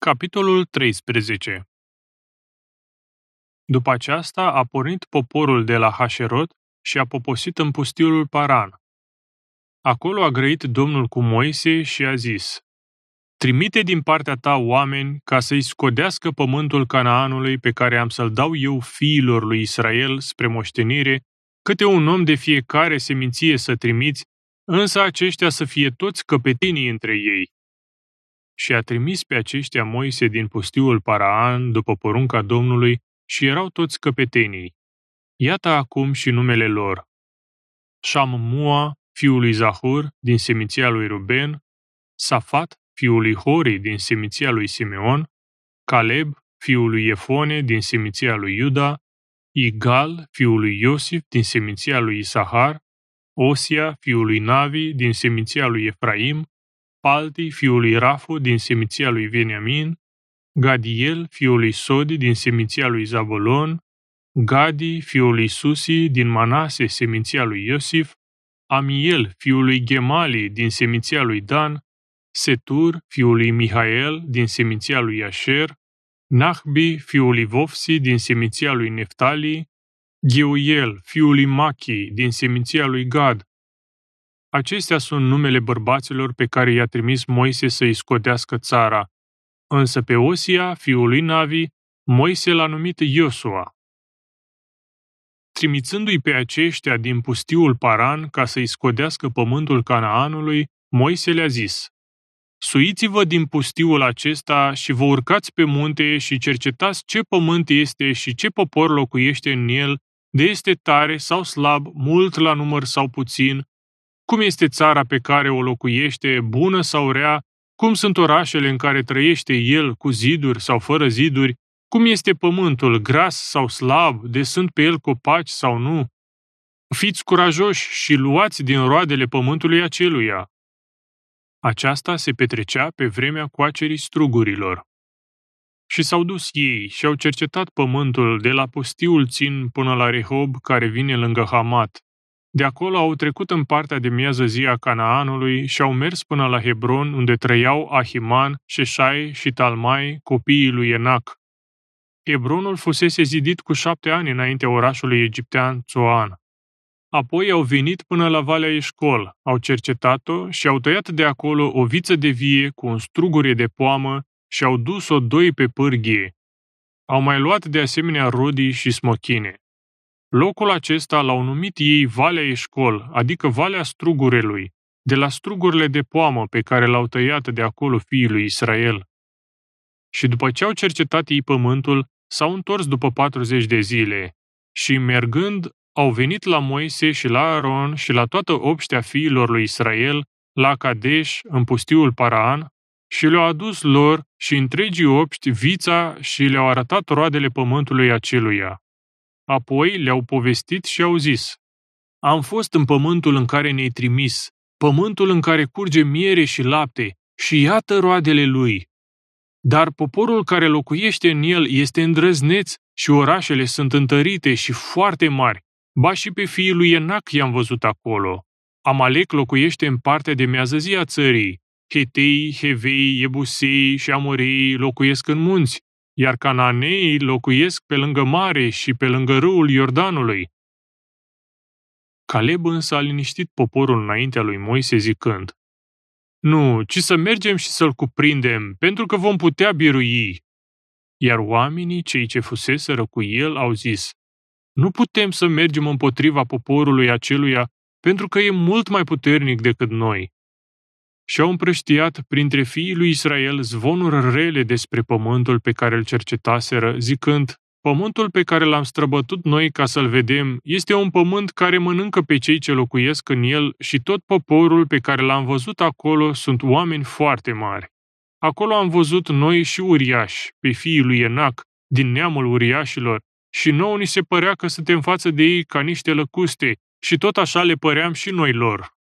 Capitolul 13. După aceasta a pornit poporul de la Hașerot și a poposit în pustiul Paran. Acolo a grăit Domnul cu Moise și a zis: Trimite din partea ta oameni ca să-i scodească pământul Canaanului pe care am să-l dau eu fiilor lui Israel spre moștenire, câte un om de fiecare seminție să trimiți, însă aceștia să fie toți căpetenii între ei. Și a trimis pe aceștia Moise din pustiul Paraan după porunca Domnului și erau toți căpetenii. Iată acum și numele lor: Șammua, fiul lui Zahur, din seminția lui Ruben; Safat, fiul lui Hori, din seminția lui Simeon; Caleb, fiul lui Iefone, din seminția lui Iuda; Igal, fiul lui Iosif, din seminția lui Isahar; Osia, fiul lui Navi, din seminția lui Efraim; Palti, fiul lui Rafu, din seminția lui Veniamin; Gadiel, fiul lui Sodi, din seminția lui Zabolon; Gadi, fiul lui Susi, din Manase, seminția lui Iosif; Amiel, fiul lui Gemali, din seminția lui Dan; Setur, fiul lui Mihael, din seminția lui Asher; Nahbi, fiul lui Vofsi, din seminția lui Neftali; Geuiel, fiul lui Machi, din seminția lui Gad. Acestea sunt numele bărbaților pe care i-a trimis Moise să-i scodească țara. Însă pe Osia, fiul lui Navi, Moise l-a numit Iosua. Trimițându-i pe aceștia din pustiul Paran ca să-i scodească pământul Canaanului, Moise le-a zis: Suiți-vă din pustiul acesta și vă urcați pe munte și cercetați ce pământ este și ce popor locuiește în el, de este tare sau slab, mult la număr sau puțin, cum este țara pe care o locuiește, bună sau rea, cum sunt orașele în care trăiește el, cu ziduri sau fără ziduri, cum este pământul, gras sau slab, de sunt pe el copaci sau nu. Fiți curajoși și luați din roadele pământului aceluia. Aceasta se petrecea pe vremea coacerii strugurilor. Și s-au dus ei și au cercetat pământul de la pustiul Țin până la Rehob, care vine lângă Hamat. De acolo au trecut în partea de miază zi a Canaanului și au mers până la Hebron, unde trăiau Ahiman, Șeșai și Talmai, copiii lui Enac. Hebronul fusese zidit cu 7 ani înaintea orașului egiptean Țoan. Apoi au venit până la Valea Eșcol, au cercetat-o și au tăiat de acolo o viță de vie cu un strugure de poamă și au dus-o 2 pe pârghie. Au mai luat de asemenea rodii și smochine. Locul acesta l-au numit ei Valea Eșcol, adică Valea Strugurelui, de la strugurile de poamă pe care l-au tăiat de acolo fiii lui Israel. Și după ce au cercetat ei pământul, s-au întors după 40 de zile și, mergând, au venit la Moise și la Aron și la toată obștea fiilor lui Israel, la Kadesh, în pustiul Paraan, și le-au adus lor și întregii obști vița și le-au arătat roadele pământului aceluia. Apoi le-au povestit și au zis: Am fost în pământul în care ne-ai trimis, pământul în care curge miere și lapte, și iată roadele lui. Dar poporul care locuiește în el este îndrăzneț și orașele sunt întărite și foarte mari, ba și pe fiii lui Enac i-am văzut acolo. Amalek locuiește în partea de miază zi a țării, Hetei, Hevei, Iebusei și Amorei locuiesc în munți, iar Cananeii locuiesc pe lângă mare și pe lângă râul Iordanului. Caleb însă a liniștit poporul înaintea lui Moise zicând: Nu, ci să mergem și să-l cuprindem, pentru că vom putea birui. Iar oamenii, cei ce fuseseră cu el, au zis: Nu putem să mergem împotriva poporului aceluia, pentru că e mult mai puternic decât noi. Și au împrăștiat printre fiii lui Israel zvonuri rele despre pământul pe care îl cercetaseră, zicând: Pământul pe care l-am străbătut noi ca să-l vedem este un pământ care mănâncă pe cei ce locuiesc în el și tot poporul pe care l-am văzut acolo sunt oameni foarte mari. Acolo am văzut noi și uriași, pe fiii lui Enac, din neamul uriașilor, și nouă ni se părea că suntem față de ei ca niște lăcuste și tot așa le păream și noi lor.